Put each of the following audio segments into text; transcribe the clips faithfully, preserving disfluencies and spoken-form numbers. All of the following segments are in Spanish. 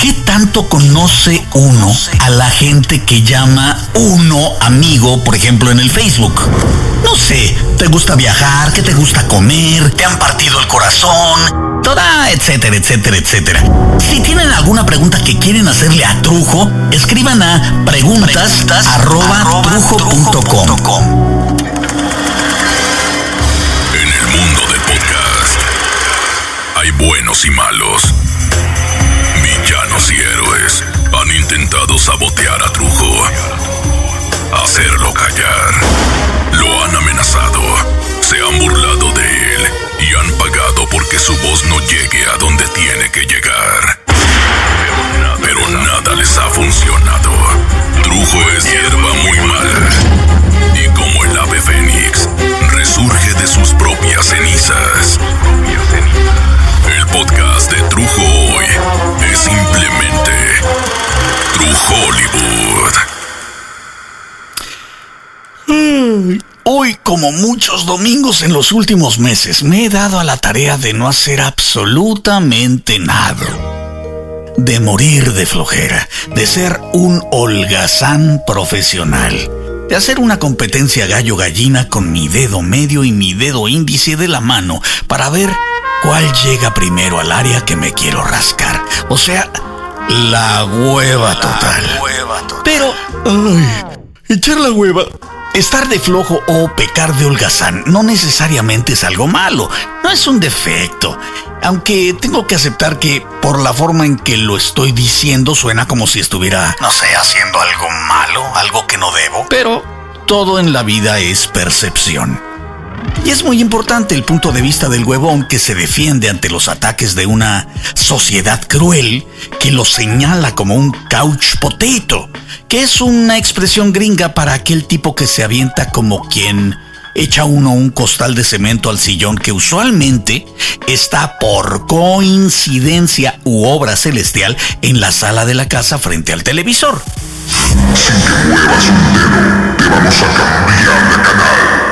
¿Qué tanto conoce uno a la gente que llama uno amigo, por ejemplo, en el Facebook? No sé, ¿te gusta viajar? ¿Qué te gusta comer? ¿Te han partido el corazón? Toda, etcétera, etcétera, etcétera. Si tienen alguna pregunta que quieren hacerle a Trujo, escriban a preguntas arroba trujo punto com. En el mundo del podcast hay buenos y malos, villanos y héroes. Han intentado sabotear a Trujo, hacerlo callar. Lo han amenazado, se han burlado de él y han pagado porque su voz no llegue a donde tiene que llegar. Pero nada les ha funcionado. Trujo es hierba muy mala, y como el ave fénix, resurge de sus propias cenizas. El podcast de Trujo hoy es simplemente Trujóliwood. Hoy, como muchos domingos en los últimos meses, me he dado a la tarea de no hacer absolutamente nada. De morir de flojera, de ser un holgazán profesional, de hacer una competencia gallo-gallina con mi dedo medio y mi dedo índice de la mano para ver cuál llega primero al área que me quiero rascar. O sea, la hueva total. La hueva total. Pero, ay, echar la hueva, estar de flojo o pecar de holgazán no necesariamente es algo malo, no es un defecto. Aunque tengo que aceptar que por la forma en que lo estoy diciendo suena como si estuviera, no sé, haciendo algo malo, algo que no debo. Pero todo en la vida es percepción. Y es muy importante el punto de vista del huevón que se defiende ante los ataques de una sociedad cruel que lo señala como un couch potato, que es una expresión gringa para aquel tipo que se avienta como quien echa uno un costal de cemento al sillón que usualmente está por coincidencia u obra celestial en la sala de la casa frente al televisor. Sin que muevas un dedo, te vamos a cambiar de canal.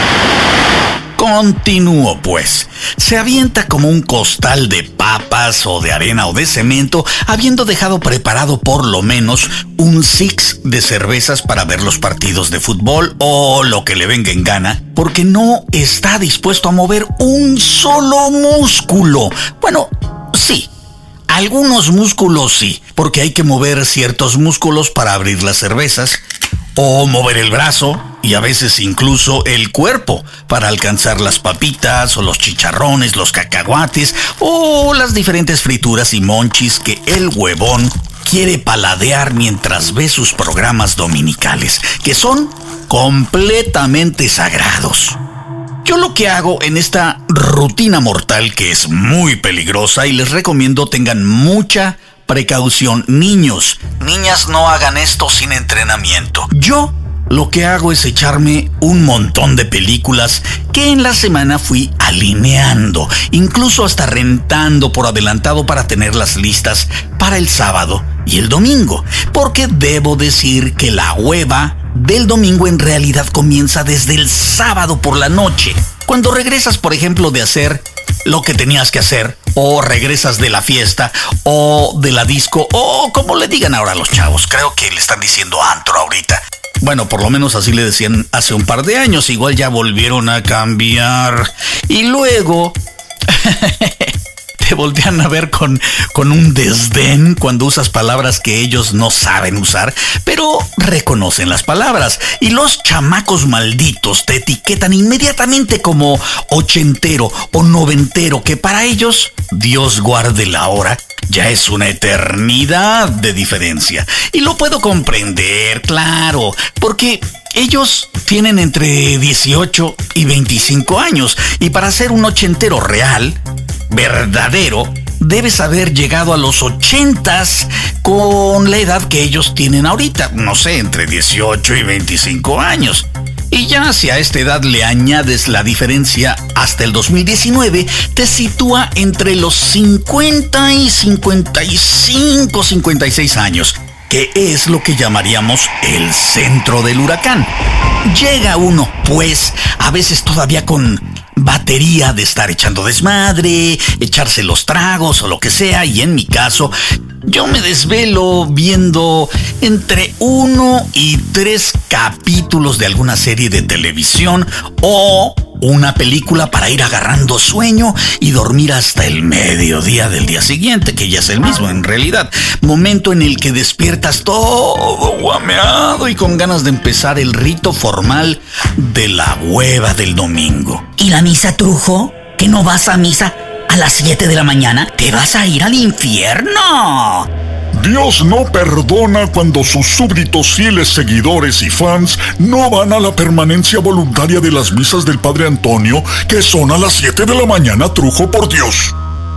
Continúo pues. Se avienta como un costal de papas o de arena o de cemento, habiendo dejado preparado por lo menos un six de cervezas para ver los partidos de fútbol o lo que le venga en gana, porque no está dispuesto a mover un solo músculo. Bueno, sí. Algunos músculos sí, porque hay que mover ciertos músculos para abrir las cervezas, o mover el brazo y a veces incluso el cuerpo para alcanzar las papitas o los chicharrones, los cacahuates o las diferentes frituras y monchis que el huevón quiere paladear mientras ve sus programas dominicales, que son completamente sagrados. Yo lo que hago en esta rutina mortal, que es muy peligrosa, y les recomiendo tengan mucha precaución, niños, niñas, no hagan esto sin entrenamiento. Yo lo que hago es echarme un montón de películas que en la semana fui alineando, incluso hasta rentando por adelantado para tenerlas listas para el sábado y el domingo, porque debo decir que la hueva del domingo en realidad comienza desde el sábado por la noche, cuando regresas, por ejemplo, de hacer lo que tenías que hacer, o regresas de la fiesta, o de la disco, o como le digan ahora a los chavos. Creo que le están diciendo antro ahorita. Bueno, por lo menos así le decían hace un par de años, igual ya volvieron a cambiar. Y luego te voltean a ver con, con un desdén cuando usas palabras que ellos no saben usar, pero reconocen las palabras. Y los chamacos malditos te etiquetan inmediatamente como ochentero o noventero, que para ellos, Dios guarde la hora, ya es una eternidad de diferencia. Y lo puedo comprender, claro, porque ellos tienen entre dieciocho y veinticinco años, y para ser un ochentero real, verdadero, debes haber llegado a los ochentas con la edad que ellos tienen ahorita, no sé, entre dieciocho y veinticinco años. Y ya si a esta edad le añades la diferencia hasta el dos mil diecinueve, te sitúa entre los cincuenta y cincuenta y cinco, cincuenta y seis años, que es lo que llamaríamos el centro del huracán. Llega uno, pues, a veces todavía con batería de estar echando desmadre, echarse los tragos o lo que sea, y en mi caso, yo me desvelo viendo entre uno y tres capítulos de alguna serie de televisión o una película para ir agarrando sueño y dormir hasta el mediodía del día siguiente, que ya es el mismo en realidad. Momento en el que despiertas todo guameado y con ganas de empezar el rito formal de la hueva del domingo. ¿Y la misa, Trujo? ¿Que no vas a misa a las siete de la mañana? ¡Te vas a ir al infierno! Dios no perdona cuando sus súbditos, fieles seguidores y fans no van a la permanencia voluntaria de las misas del Padre Antonio, que son a las siete de la mañana, Trujo, por Dios.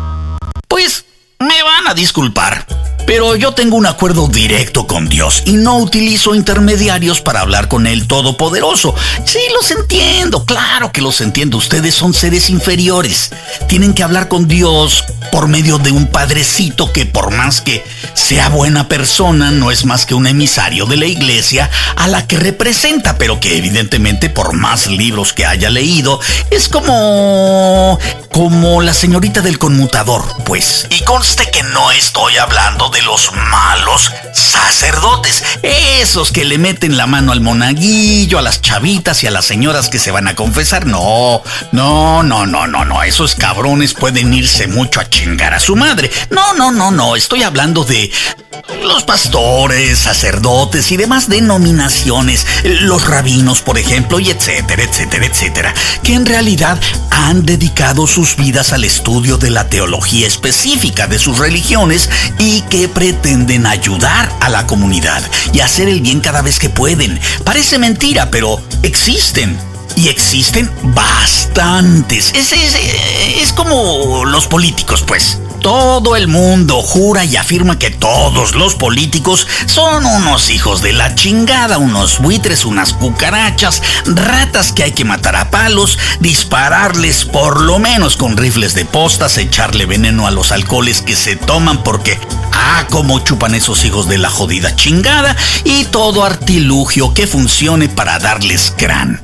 Pues me van a disculpar, pero yo tengo un acuerdo directo con Dios y no utilizo intermediarios para hablar con el Todopoderoso. Sí, los entiendo, claro que los entiendo. Ustedes son seres inferiores. Tienen que hablar con Dios por medio de un padrecito que, por más que sea buena persona, no es más que un emisario de la iglesia a la que representa, pero que evidentemente, por más libros que haya leído, es como... como la señorita del conmutador, pues. Y conste que no estoy hablando de los malos sacerdotes, esos que le meten la mano al monaguillo, a las chavitas y a las señoras que se van a confesar. No, no, no, no, no, no, esos cabrones pueden irse mucho a chingar a su madre. No, no, no, no, estoy hablando de los pastores, sacerdotes y demás denominaciones, los rabinos, por ejemplo, y etcétera, etcétera, etcétera, que en realidad han dedicado sus vidas al estudio de la teología específica de sus religiones y que pretenden ayudar a la comunidad y hacer el bien cada vez que pueden. Parece mentira, pero existen. Y existen bastantes. Es, es, es como los políticos, pues. Todo el mundo jura y afirma que todos los políticos son unos hijos de la chingada, unos buitres, unas cucarachas, ratas que hay que matar a palos, dispararles por lo menos con rifles de postas, echarle veneno a los alcoholes que se toman porque, ah, cómo chupan esos hijos de la jodida chingada, y todo artilugio que funcione para darles crán.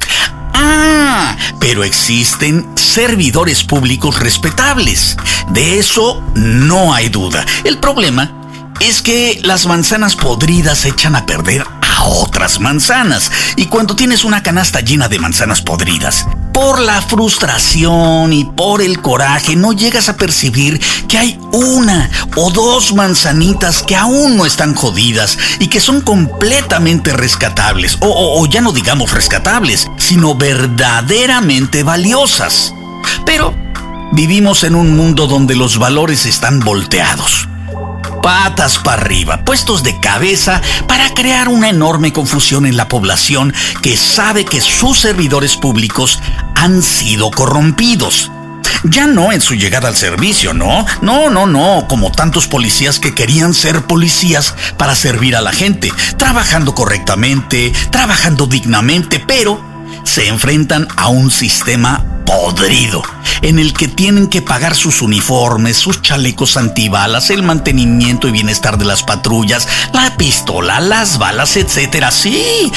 Ah, pero existen servidores públicos respetables. De eso no hay duda. El problema es que las manzanas podridas echan a perder a otras manzanas. Y cuando tienes una canasta llena de manzanas podridas, por la frustración y por el coraje, no llegas a percibir que hay una o dos manzanitas que aún no están jodidas y que son completamente rescatables, o, o, o ya no digamos rescatables, sino verdaderamente valiosas. Pero vivimos en un mundo donde los valores están volteados, patas para arriba, puestos de cabeza para crear una enorme confusión en la población que sabe que sus servidores públicos han sido corrompidos. Ya no en su llegada al servicio, ¿no? No, no, no, como tantos policías que querían ser policías para servir a la gente, trabajando correctamente, trabajando dignamente, pero se enfrentan a un sistema podrido, en el que tienen que pagar sus uniformes, sus chalecos antibalas, el mantenimiento y bienestar de las patrullas, la pistola, las balas, etcétera. Sí,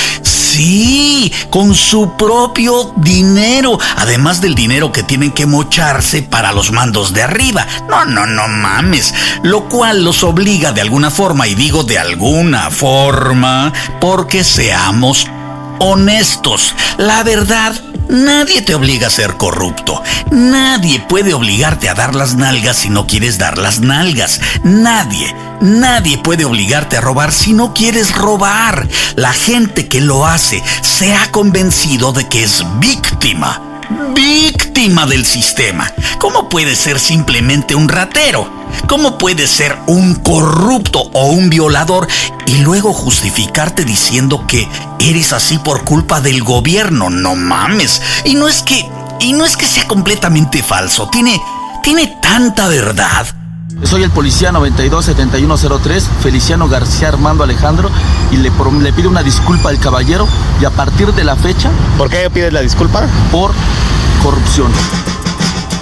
sí, con su propio dinero, además del dinero que tienen que mocharse para los mandos de arriba. No, no, no mames. Lo cual los obliga de alguna forma, y digo de alguna forma, porque seamos honestos. La verdad, nadie te obliga a ser corrupto. Nadie puede obligarte a dar las nalgas si no quieres dar las nalgas. Nadie, nadie puede obligarte a robar si no quieres robar. La gente que lo hace se ha convencido de que es víctima. Víctima del sistema. ¿Cómo puede ser simplemente un ratero? ¿Cómo puede ser un corrupto o un violador y luego justificarte diciendo que eres así por culpa del gobierno? No mames. Y no es que, y no es que sea completamente falso. Tiene, tiene tanta verdad. Soy el policía noventa y dos setenta y uno cero tres, Feliciano García Armando Alejandro, y le, le pido una disculpa al caballero, y a partir de la fecha... ¿Por qué pides la disculpa? Por corrupción.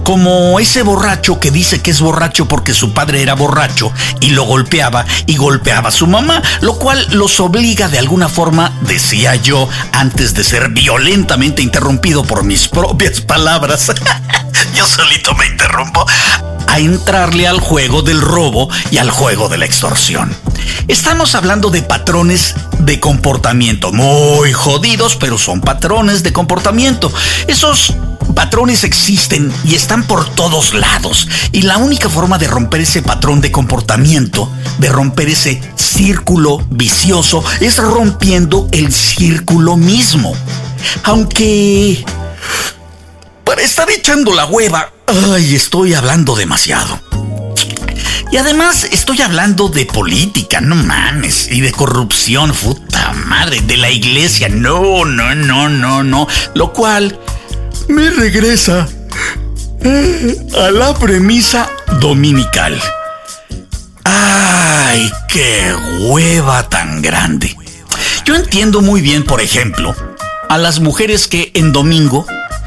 como ese borracho que dice que es borracho porque su padre era borracho y lo golpeaba y golpeaba a su mamá, lo cual los obliga de alguna forma, decía yo, antes de ser violentamente interrumpido por mis propias palabras, yo solito me interrumpo, a entrarle al juego del robo y al juego de la extorsión. Estamos hablando de patrones de comportamiento muy jodidos, pero son patrones de comportamiento. Esos patrones existen y están por todos lados. Y la única forma de romper ese patrón de comportamiento, de romper ese círculo vicioso, es rompiendo el círculo mismo. Aunque para estar echando la hueva, ay, estoy hablando demasiado. Y además estoy hablando de política, no mames, y de corrupción, puta madre, de la iglesia, no, no, no, no, no. Lo cual me regresa a la premisa dominical. ¡Ay, qué hueva tan grande! Yo entiendo muy bien, por ejemplo, a las mujeres que en domingo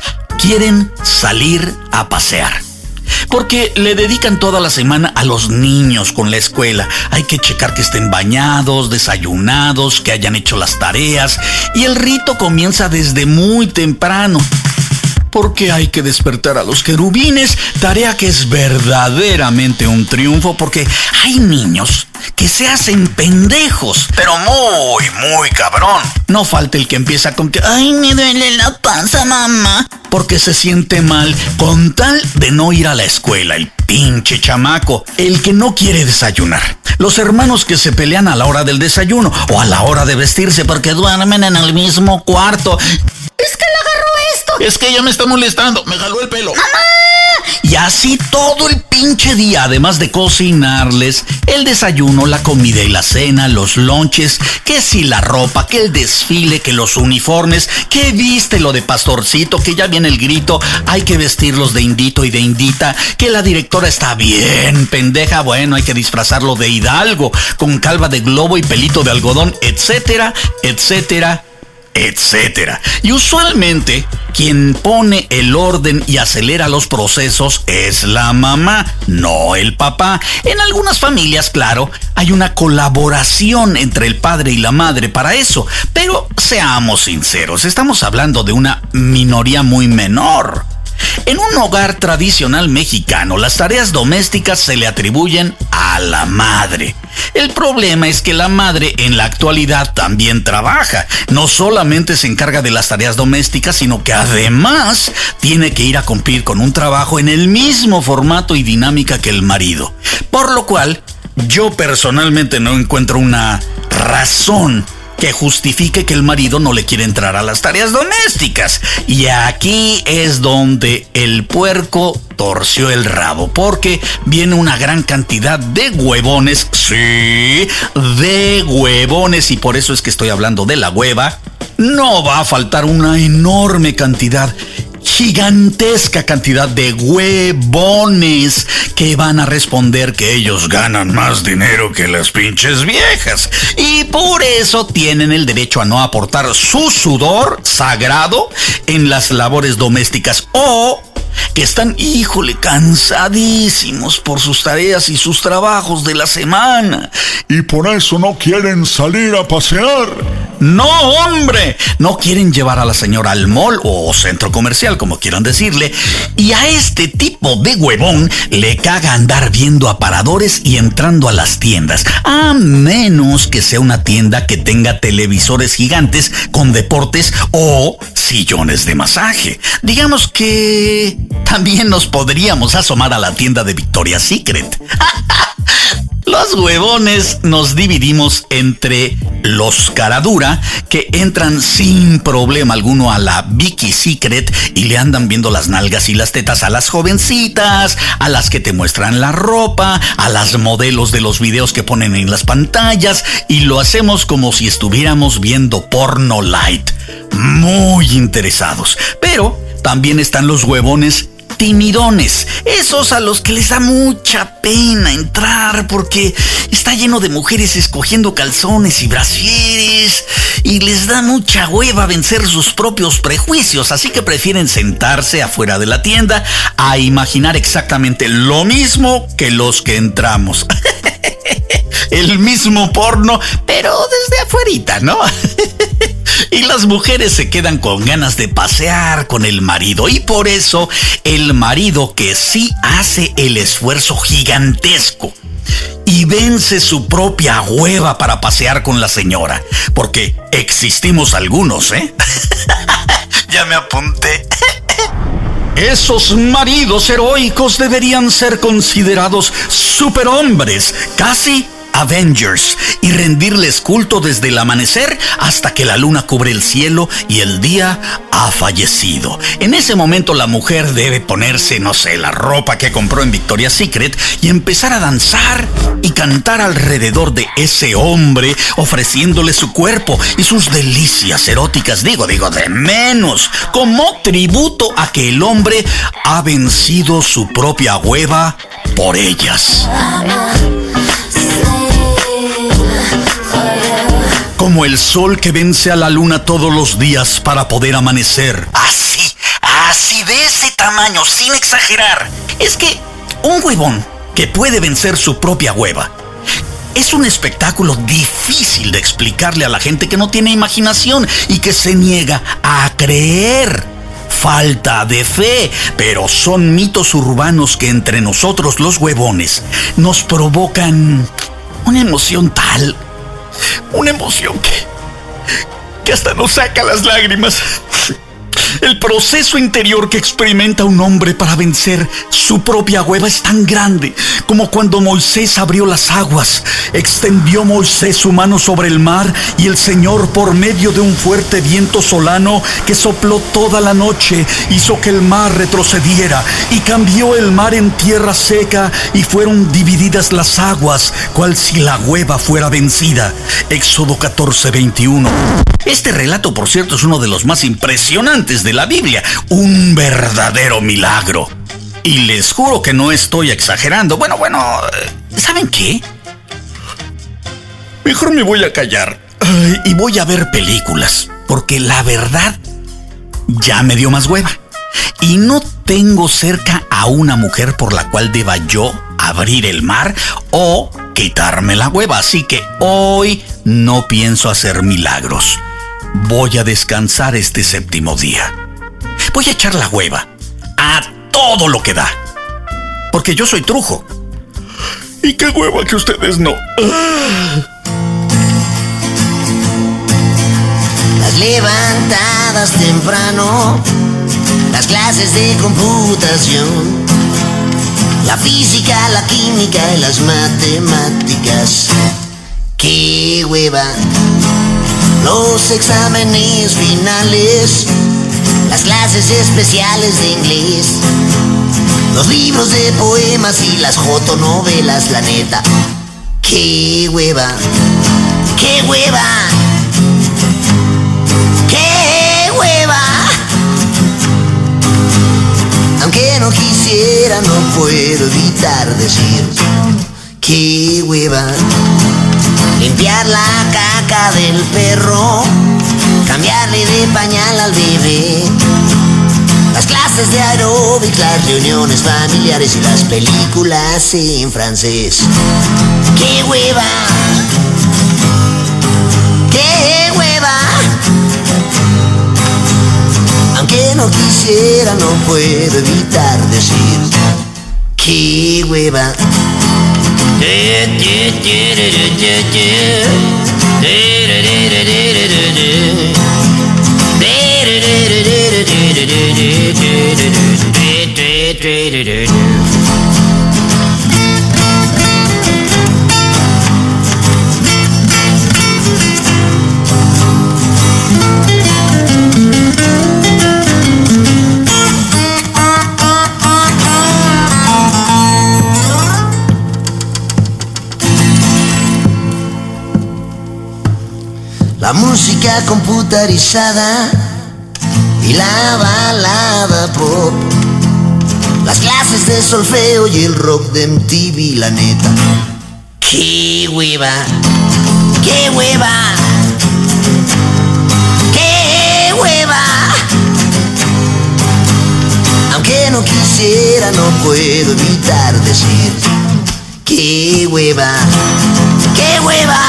quieren salir a pasear, porque le dedican toda la semana a los niños con la escuela. Hay que checar que estén bañados, desayunados, que hayan hecho las tareas. Y el rito comienza desde muy temprano, porque hay que despertar a los querubines, tarea que es verdaderamente un triunfo, porque hay niños que se hacen pendejos, pero muy, muy cabrón. No falta el que empieza con que, ay, me duele la panza, mamá, porque se siente mal con tal de no ir a la escuela, el pinche chamaco, el que no quiere desayunar. Los hermanos que se pelean a la hora del desayuno o a la hora de vestirse porque duermen en el mismo cuarto. Es que le agarró esto. Es que ella me está molestando, me jaló el pelo. ¡Mamá! Y así todo el pinche día, además de cocinarles el desayuno, la comida y la cena, los lonches, que si la ropa, que el desfile, que los uniformes, que viste lo de pastorcito, que ya viene el grito, hay que vestirlos de indito y de indita, que la directora está bien pendeja, bueno, hay que disfrazarlo de hidalgo, con calva de globo y pelito de algodón, etcétera, etcétera, etcétera. Y usualmente quien pone el orden y acelera los procesos es la mamá, no el papá. En algunas familias, claro, hay una colaboración entre el padre y la madre para eso, pero seamos sinceros, estamos hablando de una minoría muy menor. En un hogar tradicional mexicano, las tareas domésticas se le atribuyen a la madre. El problema es que la madre en la actualidad también trabaja. No solamente se encarga de las tareas domésticas, sino que además tiene que ir a cumplir con un trabajo en el mismo formato y dinámica que el marido. Por lo cual, yo personalmente no encuentro una razón que justifique que el marido no le quiere entrar a las tareas domésticas. Y aquí es donde el puerco torció el rabo, porque viene una gran cantidad de huevones, sí, de huevones, y por eso es que estoy hablando de la hueva. No va a faltar una enorme cantidad, gigantesca cantidad de huevones que van a responder que ellos ganan más dinero que las pinches viejas y por eso tienen el derecho a no aportar su sudor sagrado en las labores domésticas, o que están, híjole, cansadísimos por sus tareas y sus trabajos de la semana. Y por eso no quieren salir a pasear. No, hombre, no quieren llevar a la señora al mall o centro comercial, como quieran decirle. Y a este tipo de huevón le caga andar viendo aparadores y entrando a las tiendas, a menos que sea una tienda que tenga televisores gigantes con deportes o sillones de masaje. Digamos que también nos podríamos asomar a la tienda de Victoria's Secret. Los huevones nos dividimos entre los caradura, que entran sin problema alguno a la Vicky Secret y le andan viendo las nalgas y las tetas a las jovencitas, a las que te muestran la ropa, a las modelos de los videos que ponen en las pantallas, y lo hacemos como si estuviéramos viendo porno light, muy interesados. Pero también están los huevones timidones, esos a los que les da mucha pena entrar porque está está lleno de mujeres escogiendo calzones y brasieres y les da mucha hueva vencer sus propios prejuicios, así que prefieren sentarse afuera de la tienda a imaginar exactamente lo mismo que los que entramos. El mismo porno, pero desde afuerita, ¿no? Y las mujeres se quedan con ganas de pasear con el marido. Y por eso el marido, que sí hace el esfuerzo gigantesco y vence su propia hueva para pasear con la señora, porque existimos algunos, ¿eh? Ya me apunté. Esos maridos heroicos deberían ser considerados superhombres, casi Avengers, y rendirles culto desde el amanecer hasta que la luna cubre el cielo y el día ha fallecido. En ese momento la mujer debe ponerse, no sé, la ropa que compró en Victoria's Secret y empezar a danzar y cantar alrededor de ese hombre, ofreciéndole su cuerpo y sus delicias eróticas, digo, digo, de menos, como tributo a que el hombre ha vencido su propia hueva por ellas. Como el sol que vence a la luna todos los días para poder amanecer. Así, así de ese tamaño, sin exagerar. Es que un huevón que puede vencer su propia hueva es un espectáculo difícil de explicarle a la gente que no tiene imaginación y que se niega a creer. Falta de fe, pero son mitos urbanos que entre nosotros los huevones nos provocan una emoción tal, una emoción que, que hasta nos saca las lágrimas. El proceso interior que experimenta un hombre para vencer su propia hueva es tan grande como cuando Moisés abrió las aguas. Extendió Moisés su mano sobre el mar y el Señor, por medio de un fuerte viento solano que sopló toda la noche, hizo que el mar retrocediera y cambió el mar en tierra seca y fueron divididas las aguas, cual si la hueva fuera vencida. Éxodo catorce, veintiuno. Este relato, por cierto, es uno de los más impresionantes de la Biblia, un verdadero milagro. Y les juro que no estoy exagerando. Bueno, bueno, ¿saben qué? Mejor me voy a callar Ay, y voy a ver películas, porque la verdad ya me dio más hueva. Y no tengo cerca a una mujer por la cual deba yo abrir el mar o quitarme la hueva, así que hoy no pienso hacer milagros. Voy a descansar este séptimo día. Voy a echar la hueva a todo lo que da, porque yo soy trujo. Y qué hueva que ustedes no. Las levantadas temprano, las clases de computación, la física, la química y las matemáticas. ¡Qué hueva! Los exámenes finales, las clases especiales de inglés, los libros de poemas y las fotonovelas, la neta. ¡Qué hueva! ¡Qué hueva! ¡Qué hueva! Aunque no quisiera, no puedo evitar decir ¡qué hueva! Limpiar la caca del perro, cambiarle de pañal al bebé, las clases de aeróbic, las reuniones familiares y las películas en francés. ¡Qué hueva! ¡Qué hueva! Aunque no quisiera, no puedo evitar decir ¡qué hueva! La música computarizada y la balada pop, las clases de solfeo y el rock de M T V, la neta. ¡Qué qué hueva, qué hueva, qué hueva. Aunque no quisiera, no puedo evitar decir qué hueva, qué hueva,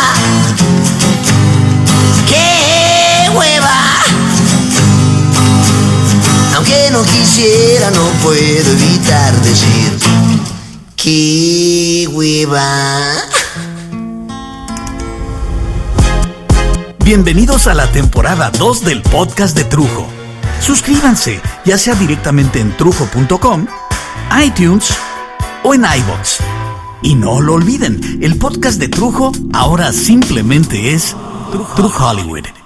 qué hueva. Aunque no quisiera, no puedo evitar decir qué hueva. Bienvenidos a la temporada dos del podcast de Trujo. Suscríbanse, ya sea directamente en trujo punto com, iTunes o en iVoox. Y no lo olviden, el podcast de Trujo ahora simplemente es True Hollywood.